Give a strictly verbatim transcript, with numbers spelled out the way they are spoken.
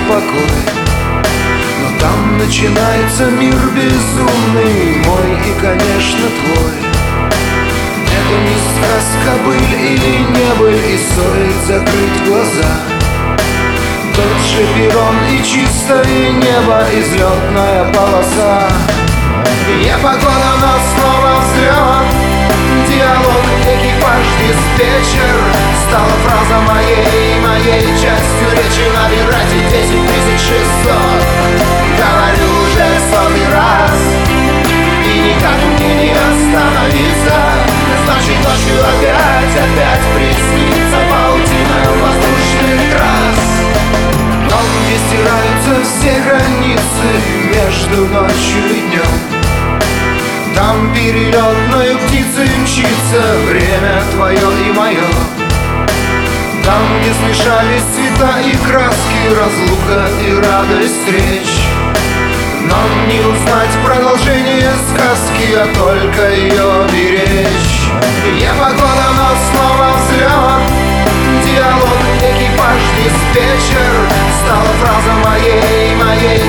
покой. Но там начинается мир безумный, мой и, конечно, твой. Это не сказка, быль или не быль, и стоит закрыть глаза. Тот же перрон и чистое небо, и взлетная полоса. Не погода, но снова взлет. Диалог, экипаж, диспетчер стала фраза моей, моей частью речи. Набирайте десять тысяч шестьсот. Говорю уже сотый раз, и никак мне не остановиться. Значит, ночью опять, опять приснится паутина воздушных трасс. Там, где стираются все границы между ночью и днем. Там перелетной птицей мчится время твое и мое. Там, где смешались цвета и краски, разлука и радость встреч. Нам не узнать продолжение сказки, а только ее беречь. Не погода, но снова взлет. Диалог, экипаж, диспетчер стала фраза моей, моей